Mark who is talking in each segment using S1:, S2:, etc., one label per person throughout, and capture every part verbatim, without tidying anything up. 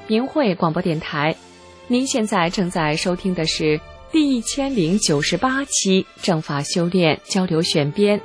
S1: 明慧广播电台。您现在正在收听的是第一千零九十八期正法修炼交流选编。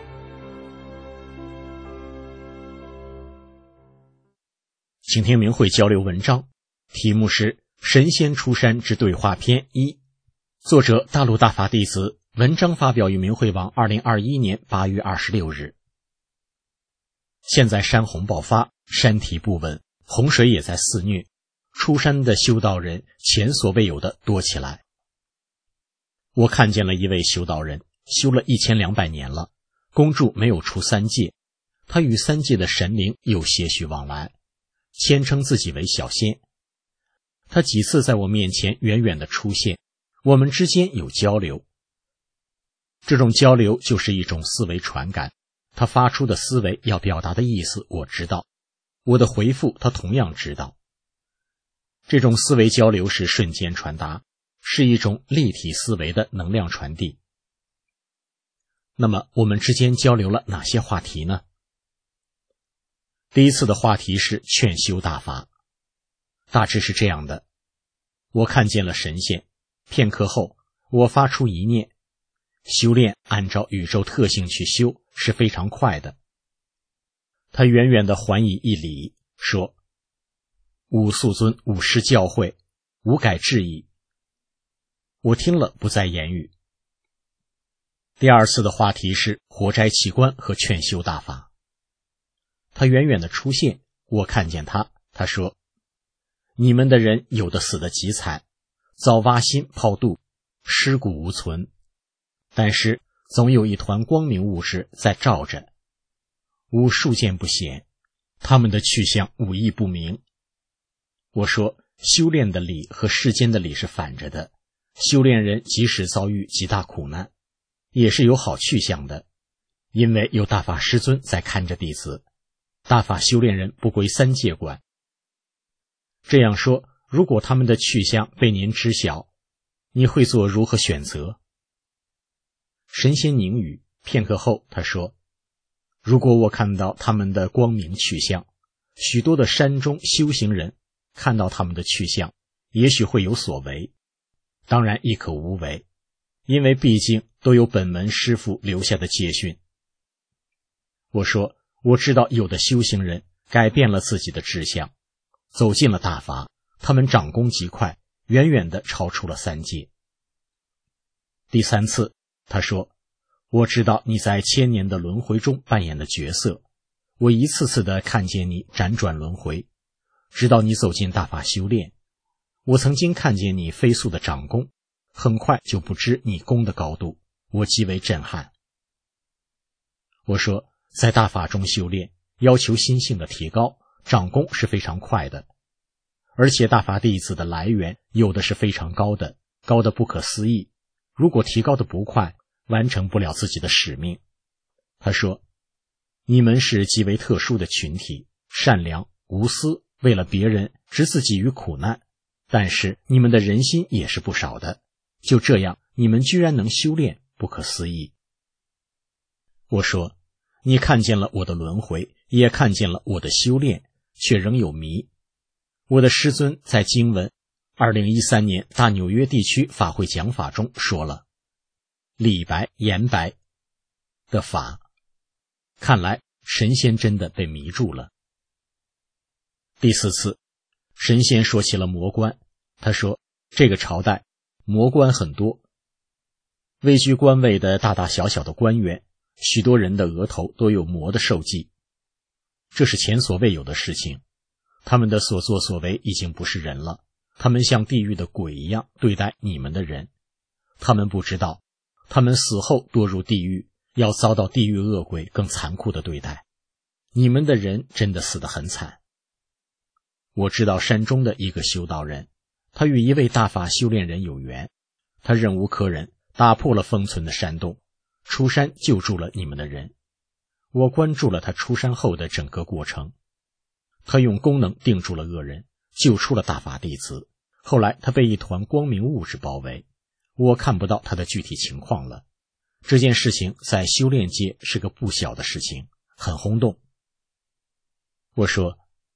S2: 请听明慧交流文章，题目是《神仙出山之对话篇一》，作者大陆大法弟子，文章发表于明慧网二零二一年八月二十六日。现在山洪爆发，山体不稳，洪水也在肆虐，出山的修道人前所未有的多起来。我看见了一位修道人，修了一千两百年了，恭祝没有出三界，他与三界的神灵有些许往来，谦称自己为小仙。他几次在我面前远远地出现，我们之间有交流。这种交流就是一种思维传感，他发出的思维要表达的意思我知道，我的回复他同样知道。这种思维交流是瞬间传达，是一种立体思维的能量传递。那么我们之间交流了哪些话题呢？第一次的话题是劝修大法，大致是这样的：我看见了神仙，片刻后我发出一念，修炼按照宇宙特性去修是非常快的。他远远地还以一礼，说：吾素尊吾师教诲，吾改至矣。我听了不再言语。第二次的话题是活摘器官和劝修大法。他远远地出现，我看见他，他说：你们的人有的死得极惨，遭挖心抛肚，尸骨无存，但是总有一团光明物质在照着，吾数见不显，他们的去向吾亦不明。我说，修炼的理和世间的理是反着的，修炼人即使遭遇极大苦难，也是有好去向的，因为有大法师尊在看着弟子，大法修炼人不归三界管。这样说，如果他们的去向被您知晓，你会做如何选择？神仙凝语，片刻后他说：如果我看到他们的光明去向，许多的山中修行人看到他们的去向，也许会有所为，当然亦可无为，因为毕竟都有本门师父留下的戒训。我说，我知道有的修行人改变了自己的志向，走进了大法，他们长功极快，远远地超出了三界。第三次他说，我知道你在千年的轮回中扮演的角色，我一次次地看见你辗转轮回，直到你走进大法修炼。我曾经看见你飞速的长功，很快就不知你功的高度，我极为震撼。我说，在大法中修炼，要求心性的提高，长功是非常快的，而且大法弟子的来源有的是非常高的，高的不可思议，如果提高的不快，完成不了自己的使命。他说，你们是极为特殊的群体，善良无私，为了别人置自己于苦难，但是你们的人心也是不少的，就这样你们居然能修炼，不可思议。我说，你看见了我的轮回，也看见了我的修炼，却仍有迷。我的师尊在经文二零一三年大纽约地区法会讲法中说了，理白言白的法，看来神仙真的被迷住了。第四次，神仙说起了魔官，他说，这个朝代魔官很多，位居官位的大大小小的官员，许多人的额头都有魔的授记，这是前所未有的事情。他们的所作所为已经不是人了，他们像地狱的鬼一样对待你们的人。他们不知道，他们死后堕入地狱，要遭到地狱恶鬼更残酷的对待。你们的人真的死得很惨。我知道山中的一个修道人，他与一位大法修炼人有缘，他忍无可忍，打破了封存的山洞，出山救助了你们的人。我关注了他出山后的整个过程，他用功能定住了恶人，救出了大法弟子。后来他被一团光明物质包围，我看不到他的具体情况了。这件事情在修炼界是个不小的事情，很轰动。我说，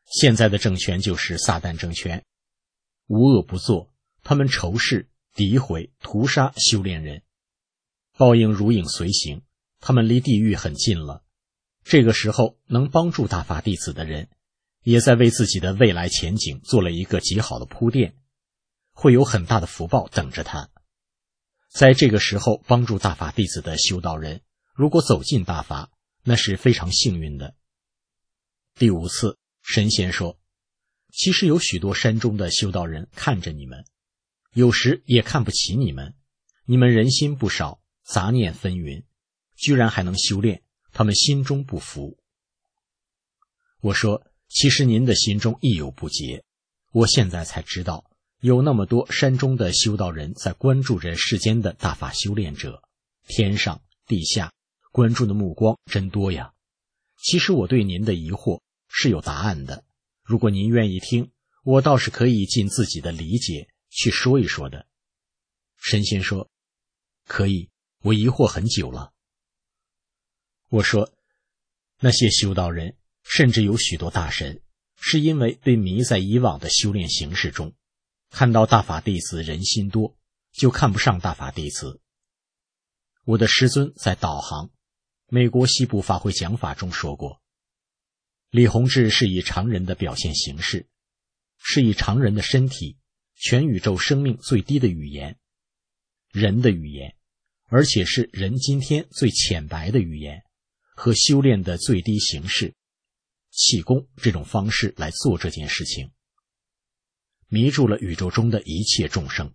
S2: 现在的政权就是撒旦政权，无恶不作，他们仇视、诋毁、屠杀修炼人，报应如影随形，他们离地狱很近了。这个时候，能帮助大法弟子的人，也在为自己的未来前景做了一个极好的铺垫，会有很大的福报等着他。在这个时候帮助大法弟子的修道人，如果走进大法，那是非常幸运的。第五次，神仙说，其实有许多山中的修道人看着你们，有时也看不起你们，你们人心不少，杂念纷纭，居然还能修炼，他们心中不服。我说，其实您的心中亦有不洁，我现在才知道，有那么多山中的修道人在关注着世间的大法修炼者，天上地下关注的目光真多呀。其实我对您的疑惑是有答案的，如果您愿意听，我倒是可以尽自己的理解去说一说的。神仙说，可以，我疑惑很久了。我说，那些修道人，甚至有许多大神，是因为被迷在以往的修炼形式中，看到大法弟子人心多，就看不上大法弟子。我的师尊在导航美国西部法会讲法中说过，李洪志是以常人的表现形式，是以常人的身体，全宇宙生命最低的语言，人的语言，而且是人今天最浅白的语言和修炼的最低形式，气功这种方式来做这件事情，迷住了宇宙中的一切众生。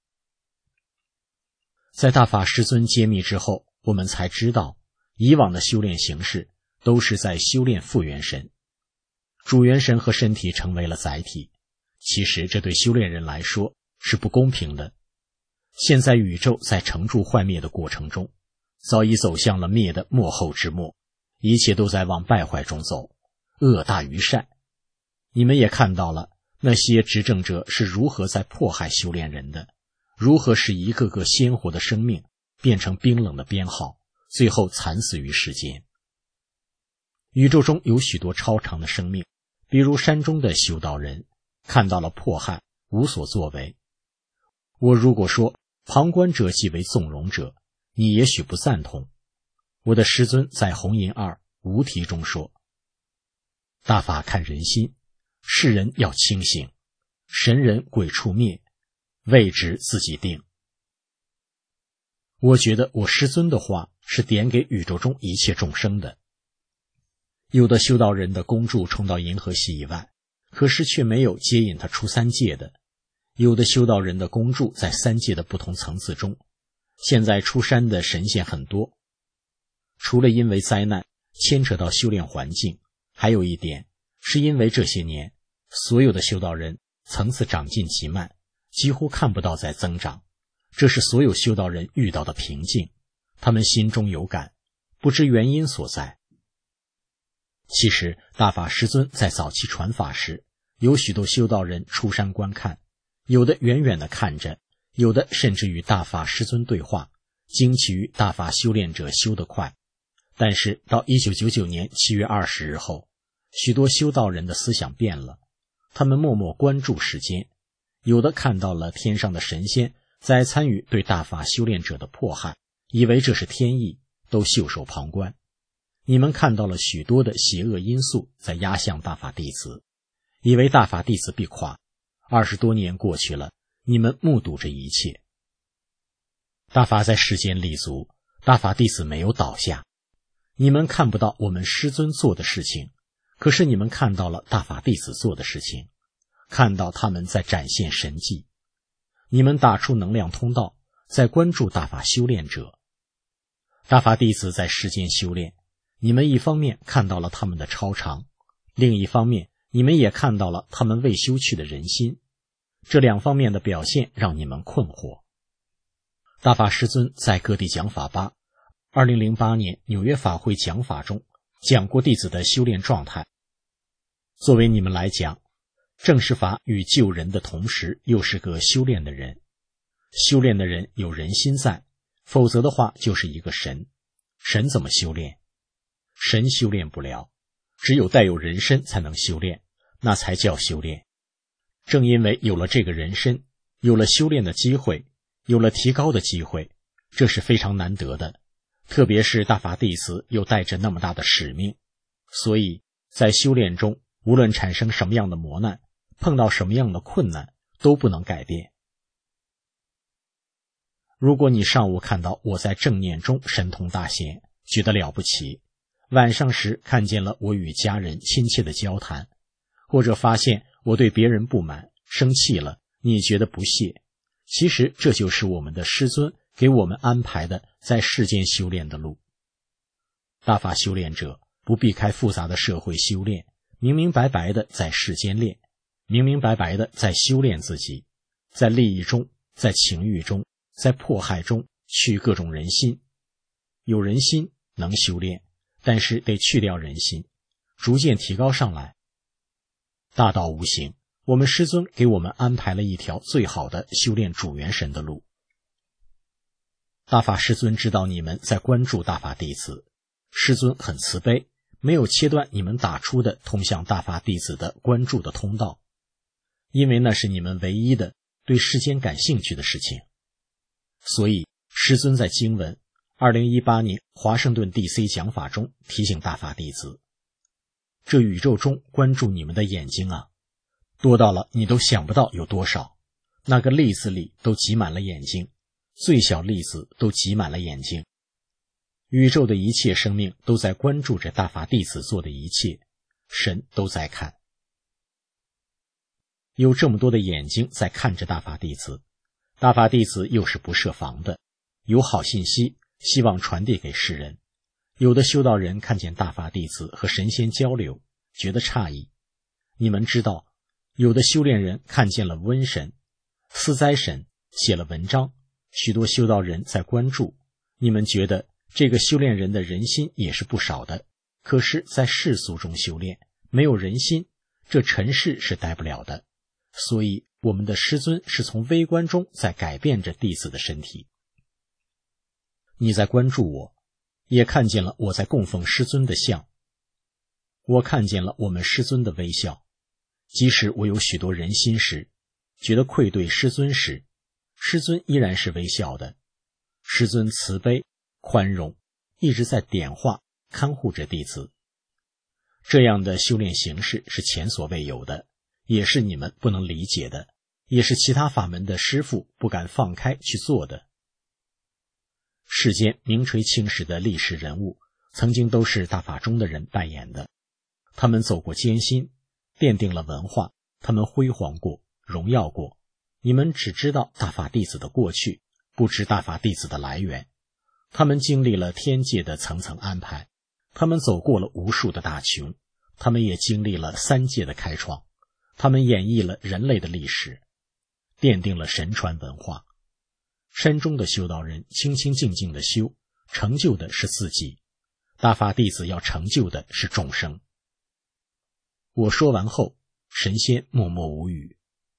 S2: 在大法师尊揭秘之后，我们才知道以往的修炼形式都是在修炼复元神，主元神和身体成为了载体，其实这对修炼人来说是不公平的。现在宇宙在成住坏灭的过程中，早已走向了灭的末后之末，一切都在往败坏中走，恶大于善。你们也看到了那些执政者是如何在迫害修炼人的，如何使一个个鲜活的生命变成冰冷的编号，最后惨死于世间。宇宙中有许多超常的生命，比如山中的修道人，看到了迫害，无所作为。我如果说旁观者即为纵容者，你也许不赞同。我的师尊在红银二无题中说，大法看人心，世人要清醒，神人鬼畜灭，位置自己定。我觉得我师尊的话是点给宇宙中一切众生的。有的修道人的功助冲到银河系以外，可是却没有接引他出三界的。有的修道人的功助在三界的不同层次中，现在出山的神仙很多。除了因为灾难牵扯到修炼环境，还有一点是因为这些年所有的修道人层次长进极慢，几乎看不到在增长，这是所有修道人遇到的瓶颈，他们心中有感，不知原因所在。其实大法师尊在早期传法时，有许多修道人出山观看，有的远远地看着，有的甚至与大法师尊对话，惊奇于大法修炼者修得快。但是到一九九九年七月二十日后，许多修道人的思想变了，他们默默关注世间，有的看到了天上的神仙在参与对大法修炼者的迫害，以为这是天意，都袖手旁观。你们看到了许多的邪恶因素在压向大法弟子，以为大法弟子必垮。二十多年过去了，你们目睹这一切。大法在世间立足，大法弟子没有倒下。你们看不到我们师尊做的事情，可是你们看到了大法弟子做的事情，看到他们在展现神迹。你们打出能量通道，在关注大法修炼者。大法弟子在世间修炼，你们一方面看到了他们的超常，另一方面你们也看到了他们未修去的人心，这两方面的表现让你们困惑。大法师尊在各地讲法吧二零零八年纽约法会讲法中讲过弟子的修炼状态。作为你们来讲，正是法与救人的同时又是个修炼的人，修炼的人有人心在，否则的话就是一个神。神怎么修炼？神修炼不了，只有带有人身才能修炼， 那才叫修炼。正因为有了这个人身，有了修炼的机会，有了提高的机会，这是非常难得的，特别是大法弟子又带着那么大的使命，所以在修炼中，无论产生什么样的磨难，碰到什么样的困难，都不能改变。如果你上午看到我在正念中神通大显，觉得了不起，晚上时看见了我与家人亲切的交谈，或者发现我对别人不满，生气了，你觉得不屑，其实这就是我们的师尊给我们安排的在世间修炼的路。大法修炼者不避开复杂的社会修炼，明明白白的在世间练，明明白白的在修炼自己，在利益中，在情欲中，在迫害中去各种人心。有人心能修炼，但是得去掉人心，逐渐提高上来。大道无形，我们师尊给我们安排了一条最好的修炼主元神的路。大法师尊知道你们在关注大法弟子，师尊很慈悲，没有切断你们打出的通向大法弟子的关注的通道，因为那是你们唯一的对世间感兴趣的事情。所以师尊在经文二零一八年华盛顿 D C 讲法中提醒大法弟子，这宇宙中关注你们的眼睛啊，多到了你都想不到有多少，那个粒子里都挤满了眼睛，最小粒子都挤满了眼睛。宇宙的一切生命都在关注着大法弟子做的一切，神都在看。有这么多的眼睛在看着大法弟子，大法弟子又是不设防的，有好信息希望传递给世人。有的修道人看见大法弟子和神仙交流，觉得诧异。你们知道，有的修炼人看见了瘟神、四灾神，写了文章，许多修道人在关注。你们觉得这个修炼人的人心也是不少的，可是在世俗中修炼，没有人心，这尘世是待不了的。所以我们的师尊是从微观中在改变着弟子的身体。你在关注我，也看见了我在供奉师尊的像，我看见了我们师尊的微笑。即使我有许多人心时，觉得愧对师尊时，师尊依然是微笑的。师尊慈悲宽容，一直在点化看护着弟子。这样的修炼形式是前所未有的，也是你们不能理解的，也是其他法门的师父不敢放开去做的。世间名垂青史的历史人物，曾经都是大法中的人扮演的。他们走过艰辛，奠定了文化，他们辉煌过，荣耀过。你们只知道大法弟子的过去，不知大法弟子的来源。他们经历了天界的层层安排，他们走过了无数的大穷，他们也经历了三界的开创，他们演绎了人类的历史，奠定了神传文化。山中的修道人清清静静的修，成就的是自己；大法弟子要成就的是众生。我说完后，神仙默默无语。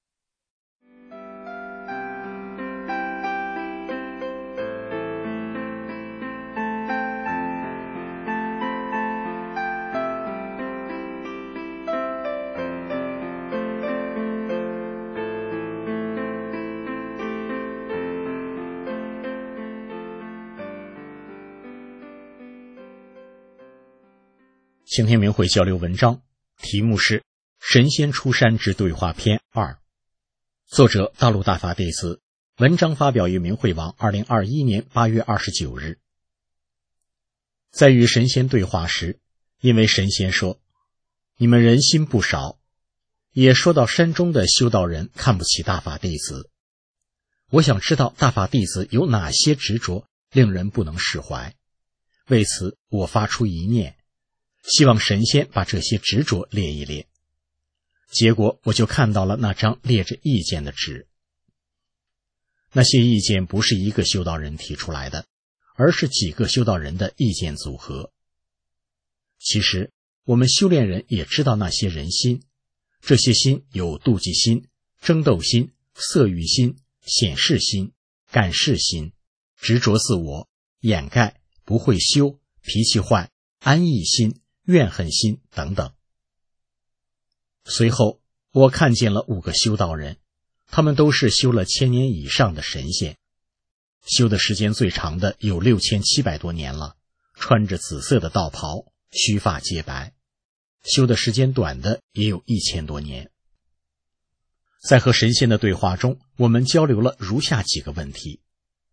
S2: 请听明慧交流文章，题目是《神仙出山之对话篇二》，作者大陆大法弟子，文章发表于明慧网二零二一年八月二十九日。在与神仙对话时，因为神仙说你们人心不少，也说到山中的修道人看不起大法弟子。我想知道大法弟子有哪些执着令人不能释怀，为此我发出一念，希望神仙把这些执着列一列。结果我就看到了那张列着意见的纸。那些意见不是一个修道人提出来的，而是几个修道人的意见组合。其实我们修炼人也知道那些人心，这些心有妒忌心、争斗心、色欲心、显示心、感示心、执着自我、掩盖、不会修、脾气坏、安逸心、怨恨心等等。 随后我看见了五个修道人，他们都是修了千年以上的神仙，修的时间最长的有六千七百多年了，穿着紫色的道袍，须发皆白；修的时间短的也有一千多年。在和神仙的对话中，我们交流了如下几个问题：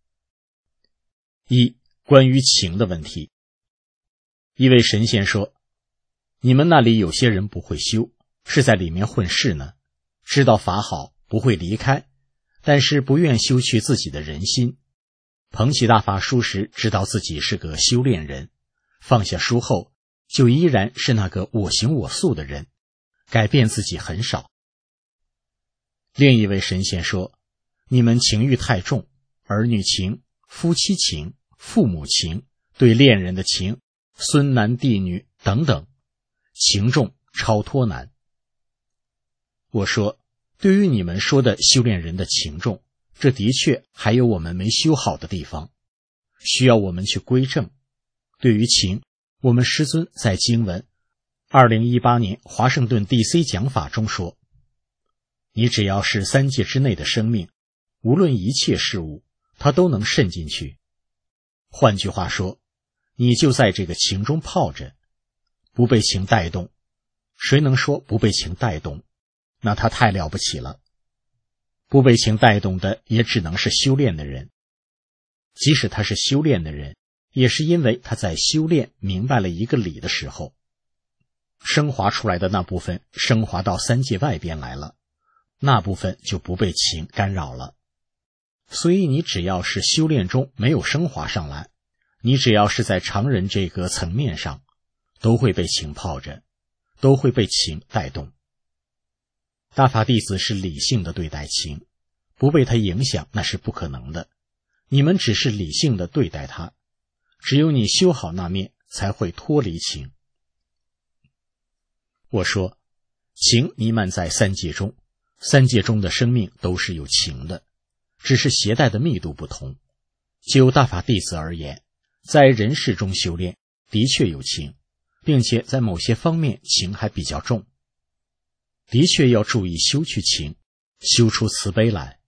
S2: 一、关于情的问题。一位神仙说，你们那里有些人不会修，是在里面混世呢，知道法好，不会离开，但是不愿修去自己的人心。捧起大法书时，知道自己是个修炼人，放下书后，就依然是那个我行我素的人，改变自己很少。另一位神仙说，你们情欲太重，儿女情、夫妻情、父母情、对恋人的情、孙男弟女等等，情重超脱难。我说，对于你们说的修炼人的情重，这的确还有我们没修好的地方，需要我们去归正。对于情，我们师尊在经文二零一八年华盛顿 D C 讲法中说，你只要是三界之内的生命，无论一切事物，它都能渗进去。换句话说，你就在这个情中泡着，不被情带动。谁能说不被情带动？那他太了不起了。不被情带动的也只能是修炼的人。即使他是修炼的人，也是因为他在修炼明白了一个理的时候，升华出来的那部分升华到三界外边来了，那部分就不被情干扰了。所以你只要是修炼中没有升华上来，你只要是在常人这个层面上，都会被情泡着，都会被情带动。大法弟子是理性的对待情，不被它影响那是不可能的。你们只是理性的对待它，只有你修好那面，才会脱离情。我说，情弥漫在三界中，三界中的生命都是有情的，只是携带的密度不同。就大法弟子而言，在人世中修炼的确有情，并且在某些方面情还比较重，的确要注意修去情，修出慈悲来。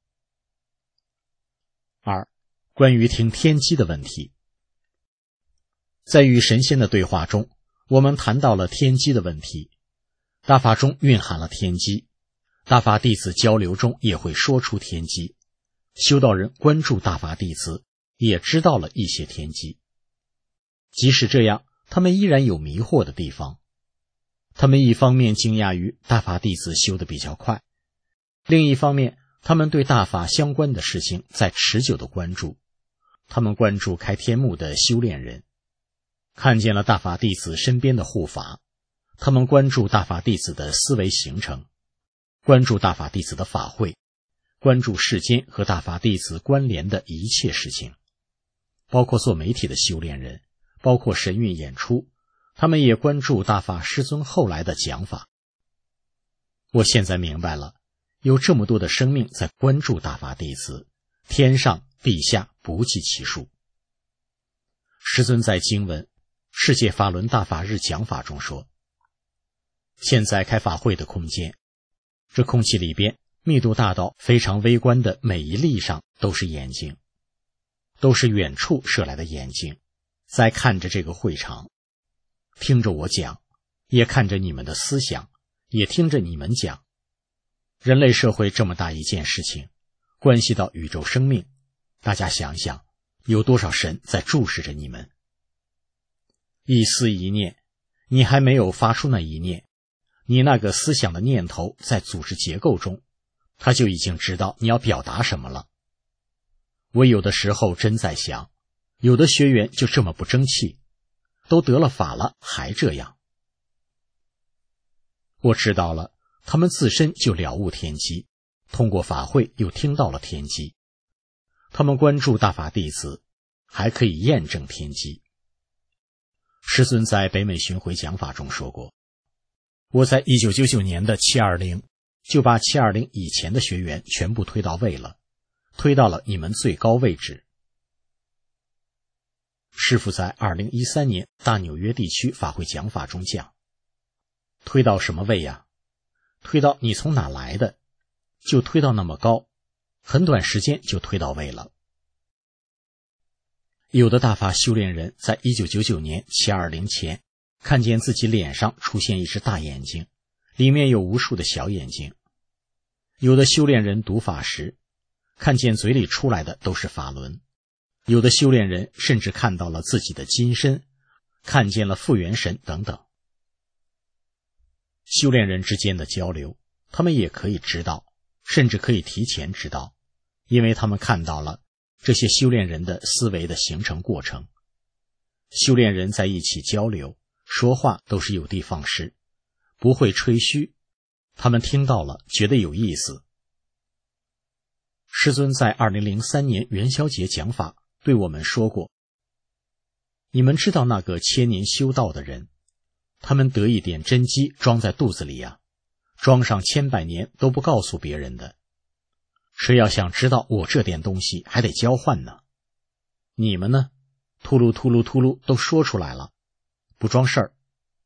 S2: 二、关于听天机的问题。在与神仙的对话中，我们谈到了天机的问题。大法中蕴含了天机，大法弟子交流中也会说出天机，修道人关注大法弟子，也知道了一些天机。即使这样，他们依然有迷惑的地方。他们一方面惊讶于大法弟子修得比较快，另一方面他们对大法相关的事情在持久的关注。他们关注开天目的修炼人，看见了大法弟子身边的护法，他们关注大法弟子的思维形成，关注大法弟子的法会，关注世间和大法弟子关联的一切事情，包括做媒体的修炼人，包括神韵演出，他们也关注大法师尊后来的讲法。我现在明白了，有这么多的生命在关注大法弟子，天上地下不计其数。师尊在经文世界法轮大法日讲法中说，现在开法会的空间，这空气里边密度大到非常微观的每一粒上都是眼睛，都是远处射来的眼睛，在看着这个会场，听着我讲，也看着你们的思想，也听着你们讲。人类社会这么大一件事情，关系到宇宙生命，大家想想，有多少神在注视着你们？一思一念，你还没有发出那一念，你那个思想的念头在组织结构中，他就已经知道你要表达什么了。我有的时候真在想，有的学员就这么不争气，都得了法了还这样。我知道了，他们自身就了悟天机，通过法会又听到了天机。他们关注大法弟子，还可以验证天机。师尊在北美巡回讲法中说过，我在一九九九年的七二零就把七二零以前的学员全部推到位了，推到了你们最高位置。师父在二零一三年大纽约地区法会讲法中讲，推到什么位呀？ 推到你从哪来的，就推到那么高，很短时间就推到位了。有的大法修炼人在一九九九年七二零前看见自己脸上出现一只大眼睛，里面有无数的小眼睛。有的修炼人读法时看见嘴里出来的都是法轮，有的修炼人甚至看到了自己的金身，看见了复元神等等。修炼人之间的交流，他们也可以知道，甚至可以提前知道，因为他们看到了这些修炼人的思维的形成过程。修炼人在一起交流说话都是有的放矢，不会吹嘘，他们听到了觉得有意思。师尊在二零零三年元宵节讲法对我们说过，你们知道那个千年修道的人，他们得一点真机装在肚子里呀、啊，装上千百年都不告诉别人的。谁要想知道我这点东西还得交换呢？你们呢？秃噜秃噜秃噜都说出来了，不装事儿。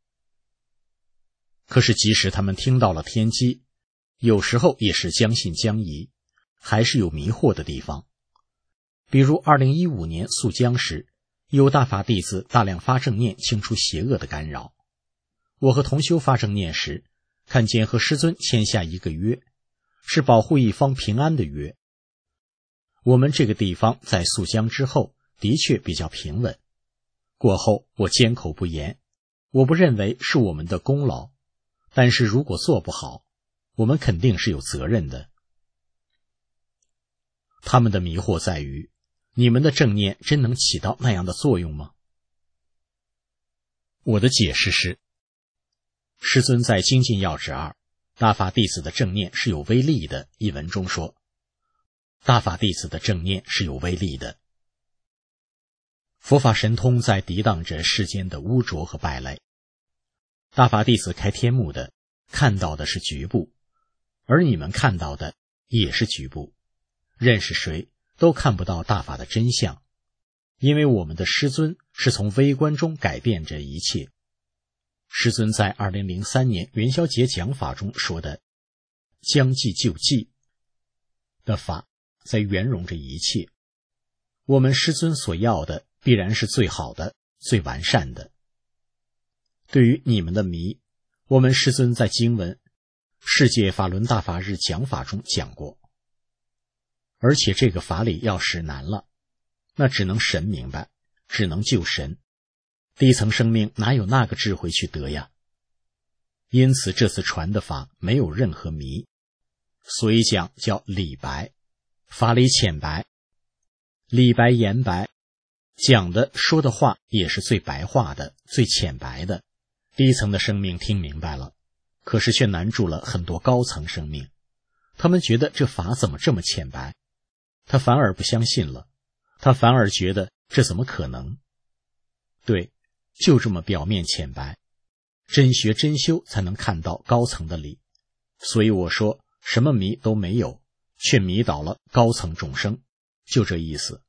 S2: 可是即使他们听到了天机，有时候也是将信将疑，还是有迷惑的地方。比如二零一五年肃江时，有大法弟子大量发正念清除邪恶的干扰。我和同修发正念时，看见和师尊签下一个约，是保护一方平安的约。我们这个地方在肃江之后的确比较平稳。过后我缄口不言，我不认为是我们的功劳，但是如果做不好，我们肯定是有责任的。他们的迷惑在于，你们的正念真能起到那样的作用吗？我的解释是，师尊在精进要旨二大法弟子的正念是有威力的一文中说，大法弟子的正念是有威力的。佛法神通在抵挡着世间的污浊和败类。大法弟子开天目的看到的是局部，而你们看到的也是局部。认识谁都看不到大法的真相，因为我们的师尊是从微观中改变着一切。师尊在二零零三年元宵节讲法中说的将计就计的法，在圆融着一切。我们师尊所要的必然是最好的、最完善的。对于你们的迷，我们师尊在经文世界法轮大法日讲法中讲过，而且这个法理要是难了，那只能神明白，只能救神。低层生命哪有那个智慧去得呀？因此这次传的法没有任何迷，所以讲叫理白，法理浅白，理白言白，讲的说的话也是最白话的、最浅白的。低层的生命听明白了，可是却难住了很多高层生命。他们觉得这法怎么这么浅白，他反而不相信了，他反而觉得这怎么可能？对，就这么表面浅白，真学真修才能看到高层的理。所以我说什么迷都没有，却迷倒了高层众生，就这意思。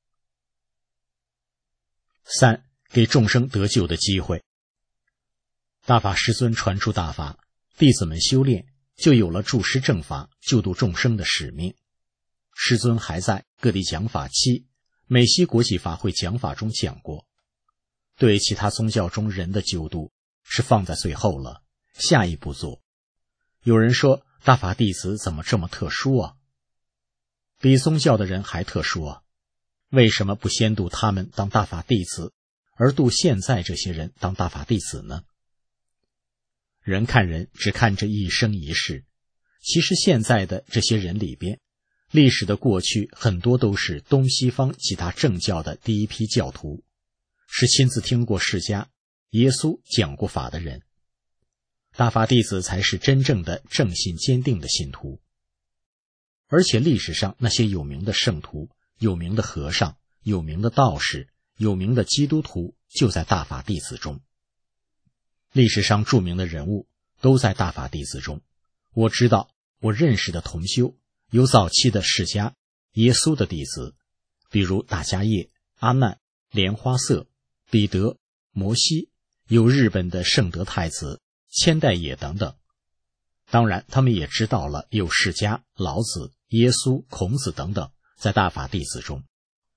S2: 三，给众生得救的机会。大法师尊传出大法，弟子们修炼就有了助师正法、救度众生的使命。师尊还在各地讲法期、美西国际法会讲法中讲过，对其他宗教中人的救度是放在最后了，下一步做。有人说大法弟子怎么这么特殊啊？比宗教的人还特殊啊？为什么不先度他们当大法弟子，而度现在这些人当大法弟子呢？人看人只看这一生一世，其实现在的这些人里边，历史的过去很多都是东西方几大正教的第一批教徒，是亲自听过释迦、耶稣讲过法的人。大法弟子才是真正的正信坚定的信徒。而且历史上那些有名的圣徒、有名的和尚、有名的道士、有名的基督徒就在大法弟子中。历史上著名的人物都在大法弟子中。我知道我认识的同修有早期的释迦、耶稣的弟子，比如大迦叶、阿难、莲花色、彼得、摩西，有日本的圣德太子、千代也等等。 当然，他们也知道了有释迦、老子、耶稣、孔子等等在大法弟子中。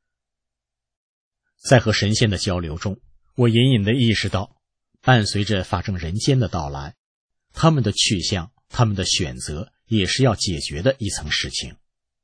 S2: 在和神仙的交流中，我隐隐地意识到，伴随着法正人间的到来，他们的去向、他们的选择也是要解决的一层事情。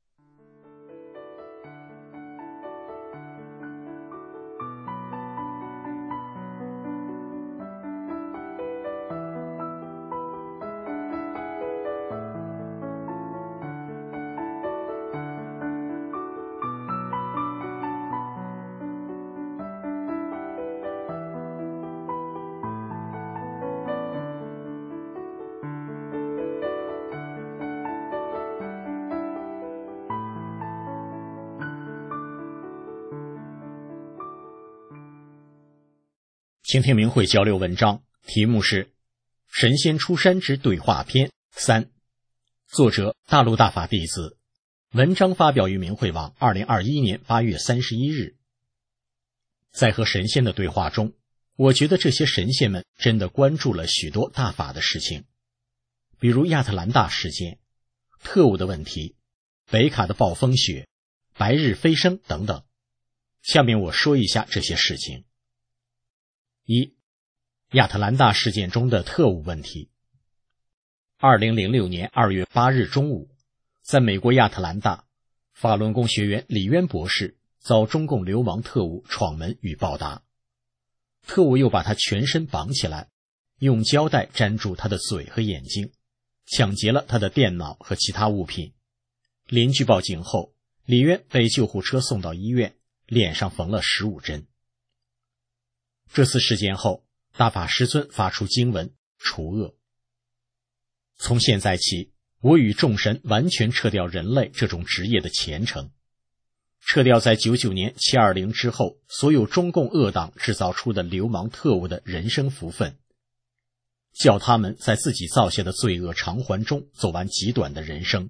S2: 请听明慧交流文章，题目是《神仙出山之对话篇三》，作者大陆大法弟子，文章发表于明慧网二零二一年八月三十一日。在和神仙的对话中，我觉得这些神仙们真的关注了许多大法的事情，比如亚特兰大事件、特务的问题、北卡的暴风雪、白日飞升等等。下面我说一下这些事情。一、亚特兰大事件中的特务问题。二零零六年二月八日中午，在美国亚特兰大，法轮功学员李渊博士遭中共流氓特务闯门与暴打，特务又把他全身绑起来，用胶带粘住他的嘴和眼睛，抢劫了他的电脑和其他物品。邻居报警后，李渊被救护车送到医院，脸上缝了十五针。这次事件后，大法师尊发出经文除恶。从现在起，我与众神完全撤掉人类这种职业的前程，撤掉在九九年七二零之后所有中共恶党制造出的流氓特务的人生福分，叫他们在自己造下的罪恶偿还中走完极短的人生。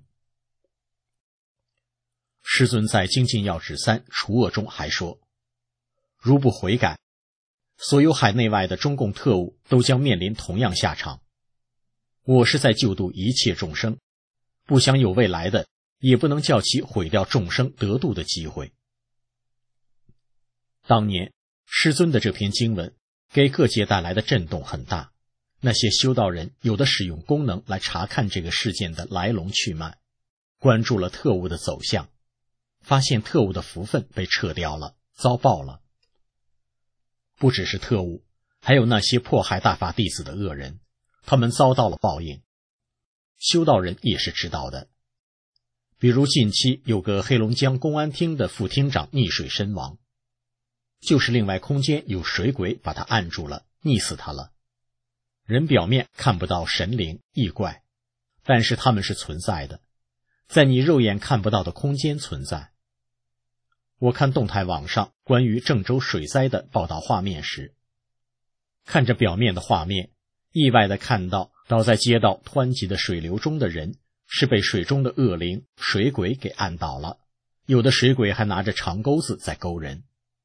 S2: 师尊在精进要旨三除恶中还说，如不悔改，所有海内外的中共特务都将面临同样下场。我是在救度一切众生，不想有未来的，也不能叫其毁掉众生得度的机会。当年师尊的这篇经文给各界带来的震动很大，那些修道人有的使用功能来查看这个事件的来龙去脉，关注了特务的走向，发现特务的福分被撤掉了，遭报了。不只是特务，还有那些迫害大法弟子的恶人，他们遭到了报应。修道人也是知道的，比如近期有个黑龙江公安厅的副厅长溺水身亡，就是另外空间有水鬼把他按住了，溺死他了。人表面看不到神灵异怪，但是他们是存在的，在你肉眼看不到的空间存在。我看动态网上关于郑州水灾的报道画面时，看着表面的画面，意外地看到倒在街道湍急的水流中的人是被水中的恶灵水鬼给按倒了，有的水鬼还拿着长钩子在勾人。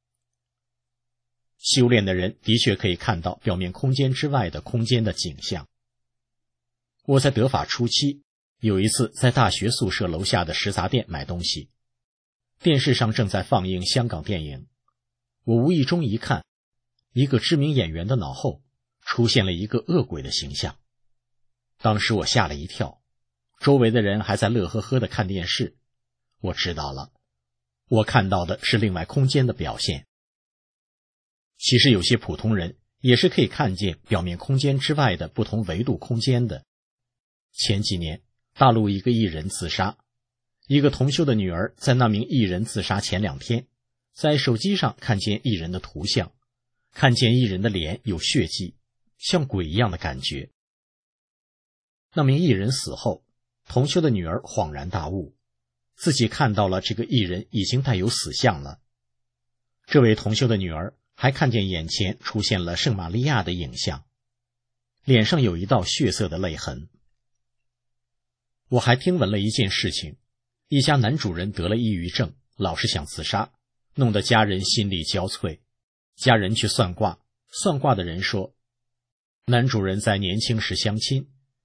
S2: 修炼的人的确可以看到表面空间之外的空间的景象。我在得法初期，有一次在大学宿舍楼下的食杂店买东西，电视上正在放映香港电影，我无意中一看，一个知名演员的脑后出现了一个恶鬼的形象。当时我吓了一跳，周围的人还在乐呵呵地看电视。我知道了，我看到的是另外空间的表现。其实有些普通人也是可以看见表面空间之外的不同维度空间的。前几年，大陆一个艺人自杀，一个同修的女儿在那名艺人自杀前两天，在手机上看见艺人的图像，看见艺人的脸有血迹，像鬼一样的感觉。那名艺人死后，同修的女儿恍然大悟，自己看到了这个艺人已经带有死相了。这位同修的女儿还看见眼前出现了圣玛利亚的影像，脸上有一道血色的泪痕。我还听闻了一件事情，一家男主人得了抑郁症，老是想自杀，弄得家人心力交瘁。家人去算卦，算卦的人说，男主人在年轻时相亲，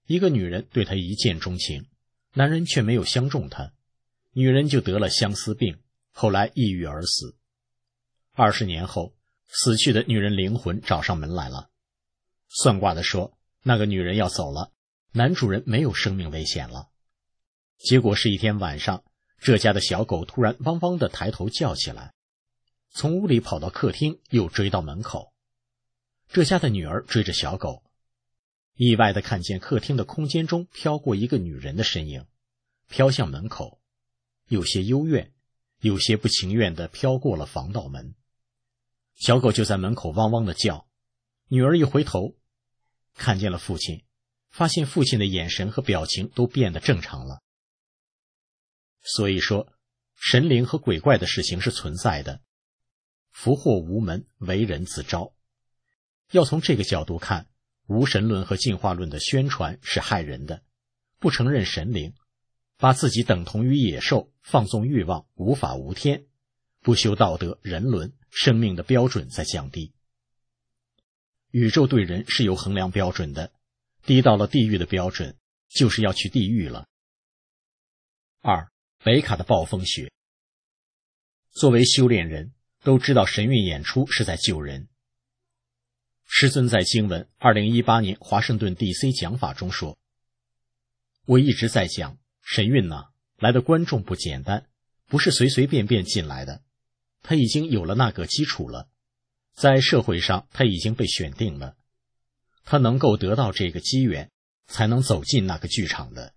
S2: 一个女人对他一见钟情，男人却没有相中她，女人就得了相思病，后来抑郁而死。二十年后，死去的女人灵魂找上门来了。算卦的说，那个女人要走了，男主人没有生命危险了。结果是一天晚上，这家的小狗突然汪汪地抬头叫起来，从屋里跑到客厅，又追到门口。这家的女儿追着小狗，意外地看见客厅的空间中飘过一个女人的身影，飘向门口，有些幽怨，有些不情愿地飘过了防盗门。小狗就在门口汪汪地叫，女儿一回头，看见了父亲，发现父亲的眼神和表情都变得正常了。所以说，神灵和鬼怪的事情是存在的，福祸无门，为人自招。要从这个角度看，无神论和进化论的宣传是害人的，不承认神灵，把自己等同于野兽，放纵欲望，无法无天，不修道德人伦，生命的标准在降低。宇宙对人是有衡量标准的，低到了地狱的标准，就是要去地狱了。二，北卡的暴风雪。作为修炼人，都知道神韵演出是在救人。师尊在经文二零一八年华盛顿 D C 讲法中说，我一直在讲，神韵呐、啊，来的观众不简单，不是随随便便进来的，他已经有了那个基础了，在社会上他已经被选定了，他能够得到这个机缘，才能走进那个剧场的。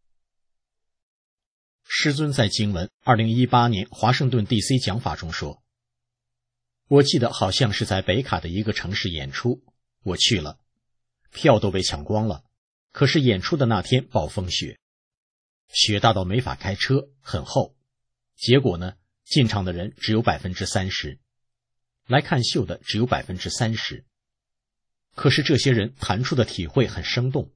S2: 师尊在经文二零一八年华盛顿 D C 讲法中说，我记得好像是在北卡的一个城市演出，我去了，票都被抢光了，可是演出的那天暴风雪，雪大到没法开车，很厚，结果呢，进场的人只有 百分之三十， 来看秀的只有 百分之三十， 可是这些人谈出的体会很生动。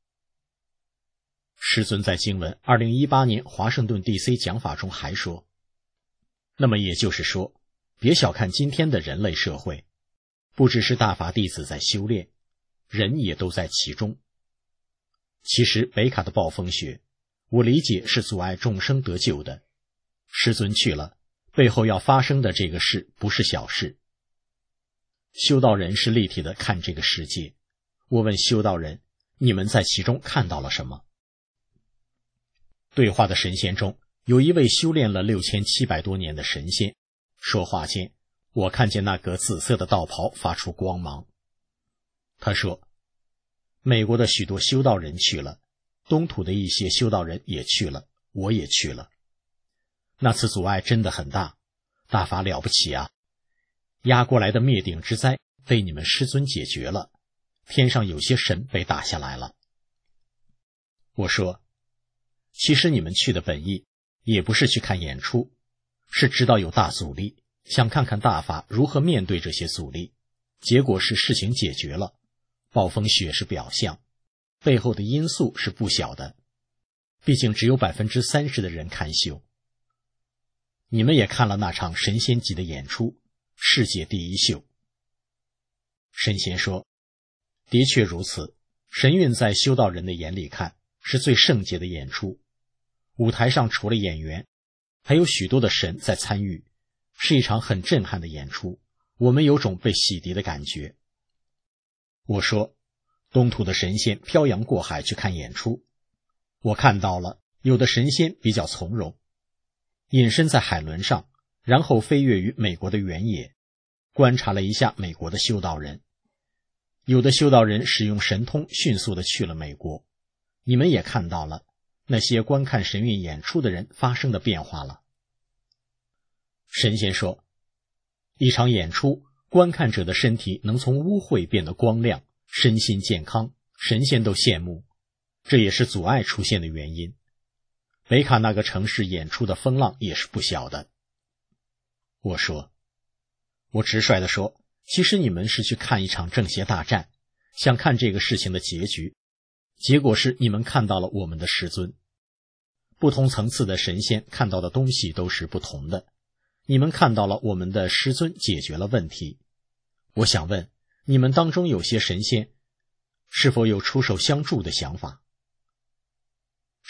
S2: 师尊在经文二零一八年华盛顿 D C 讲法中还说，那么也就是说，别小看今天的人类社会，不只是大法弟子在修炼，人也都在其中。其实北卡的暴风雪，我理解是阻碍众生得救的。师尊去了，背后要发生的这个事不是小事。修道人是立体的看这个世界，我问修道人，你们在其中看到了什么？对话的神仙中，有一位修炼了六千七百多年的神仙，说话间，我看见那个紫色的道袍发出光芒。他说，美国的许多修道人去了，东土的一些修道人也去了，我也去了。那次阻碍真的很大，大法了不起啊！压过来的灭顶之灾被你们师尊解决了，天上有些神被打下来了。我说，其实你们去的本意也不是去看演出，是知道有大阻力，想看看大法如何面对这些阻力，结果是事情解决了，暴风雪是表象，背后的因素是不小的，毕竟只有 百分之三十 的人看秀。你们也看了那场神仙级的演出，世界第一秀。神仙说，的确如此，神韵在修道人的眼里看是最圣洁的演出，舞台上除了演员，还有许多的神在参与，是一场很震撼的演出，我们有种被洗涤的感觉。我说，东土的神仙漂洋过海去看演出，我看到了，有的神仙比较从容，隐身在海轮上，然后飞跃于美国的原野，观察了一下美国的修道人。有的修道人使用神通迅速地去了美国，你们也看到了，那些观看神韵演出的人发生的变化了。神仙说，一场演出，观看者的身体能从污秽变得光亮，身心健康，神仙都羡慕，这也是阻碍出现的原因。北卡那个城市演出的风浪也是不小的。我说，我直率地说，其实你们是去看一场正邪大战，想看这个事情的结局，结果是你们看到了我们的师尊。不同层次的神仙看到的东西都是不同的，你们看到了我们的师尊解决了问题。我想问，你们当中有些神仙是否有出手相助的想法？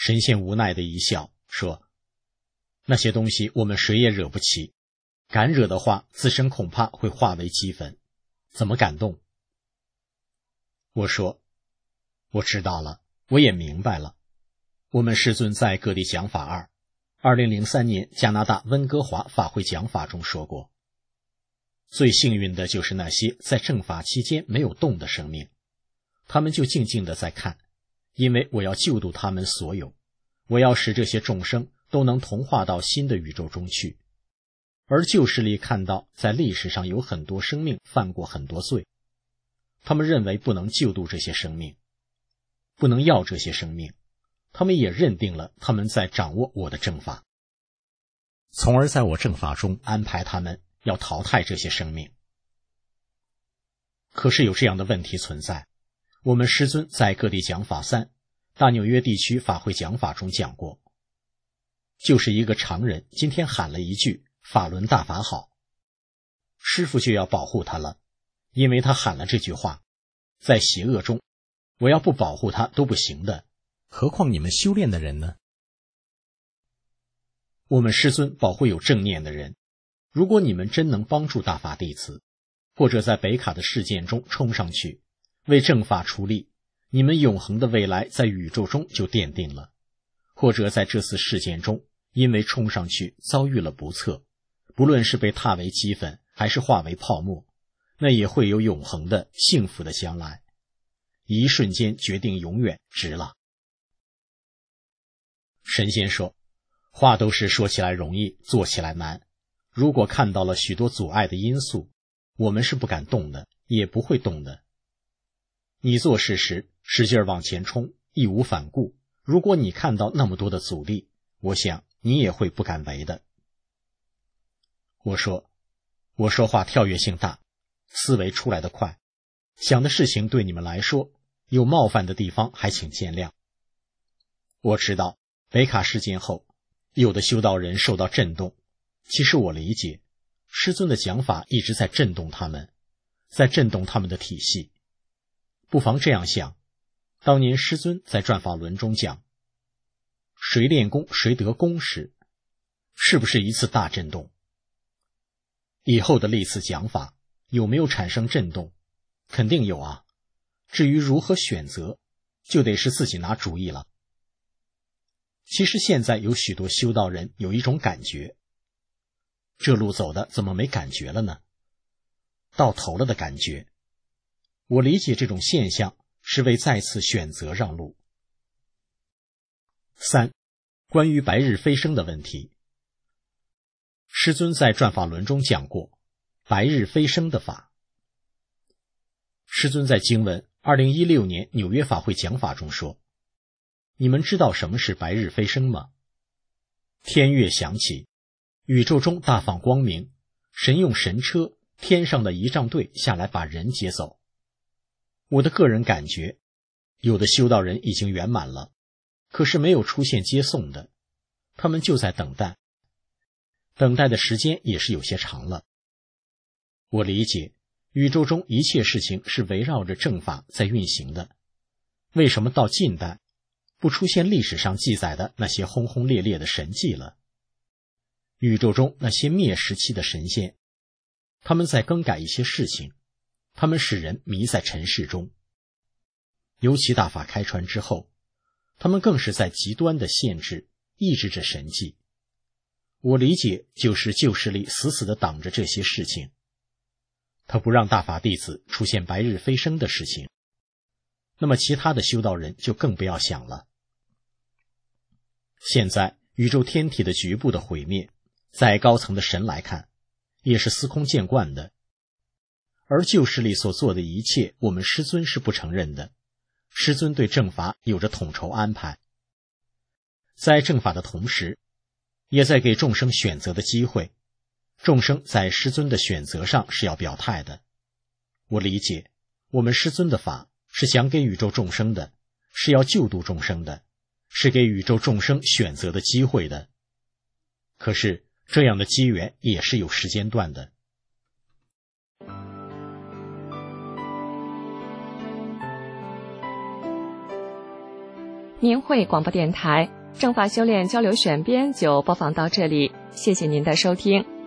S2: 神仙无奈的一笑，说：那些东西我们谁也惹不起，敢惹的话，自身恐怕会化为齑粉，怎么敢动？我说：我知道了，我也明白了。我们师尊在各地讲法二二零零三年加拿大温哥华法会讲法中说过，最幸运的就是那些在正法期间没有动的生命，他们就静静地在看，因为我要救度他们所有，我要使这些众生都能同化到新的宇宙中去。而旧势力看到在历史上有很多生命犯过很多罪，他们认为不能救度这些生命，不能要这些生命，他们也认定了他们在掌握我的正法，从而在我正法中安排他们要淘汰这些生命。可是有这样的问题存在，我们师尊在各地讲法三大纽约地区法会讲法中讲过，就是一个常人今天喊了一句法轮大法好，师父就要保护他了，因为他喊了这句话，在邪恶中我要不保护他都不行的，何况你们修炼的人呢？我们师尊保护有正念的人，如果你们真能帮助大法弟子，或者在北卡的事件中冲上去为正法出力，你们永恒的未来在宇宙中就奠定了。或者在这次事件中因为冲上去遭遇了不测，不论是被踏为齑粉还是化为泡沫，那也会有永恒的幸福的将来。一瞬间决定永远，值了。神仙说，话都是说起来容易，做起来难。如果看到了许多阻碍的因素，我们是不敢动的，也不会动的。你做事时使劲往前冲，义无反顾，如果你看到那么多的阻力，我想你也会不敢为的。我说，我说话跳跃性大，思维出来的快，想的事情对你们来说有冒犯的地方还请见谅。我知道北卡事件后有的修道人受到震动，其实我理解师尊的讲法一直在震动他们，在震动他们的体系。不妨这样想，当年师尊在转法轮中讲谁练功谁得功时，是不是一次大震动？以后的历次讲法有没有产生震动？肯定有啊。至于如何选择，就得是自己拿主意了。其实现在有许多修道人有一种感觉，这路走的怎么没感觉了呢？到头了的感觉。我理解这种现象是为再次选择让路。三、关于白日飞升的问题。师尊在转法轮中讲过白日飞升的法。师尊在经文二零一六年纽约法会讲法中说，你们知道什么是白日飞升吗？天乐响起，宇宙中大放光明，神用神车天上的仪仗队下来把人接走。我的个人感觉，有的修道人已经圆满了，可是没有出现接送的，他们就在等待，等待的时间也是有些长了。我理解宇宙中一切事情是围绕着正法在运行的，为什么到近代不出现历史上记载的那些轰轰烈烈的神迹了？宇宙中那些灭时期的神仙，他们在更改一些事情，他们使人迷在尘世中。尤其大法开传之后，他们更是在极端的限制抑制着神迹。我理解就是旧势力死死地挡着这些事情，他不让大法弟子出现白日飞升的事情，那么其他的修道人就更不要想了。现在宇宙天体的局部的毁灭，在高层的神来看也是司空见惯的，而旧势力所做的一切，我们师尊是不承认的。师尊对正法有着统筹安排，在正法的同时，也在给众生选择的机会。众生在师尊的选择上是要表态的。我理解，我们师尊的法是想给宇宙众生的，是要救度众生的，是给宇宙众生选择的机会的。可是这样的机缘也是有时间段的。
S1: 明慧广播电台正法修炼交流选编就播放到这里，谢谢您的收听。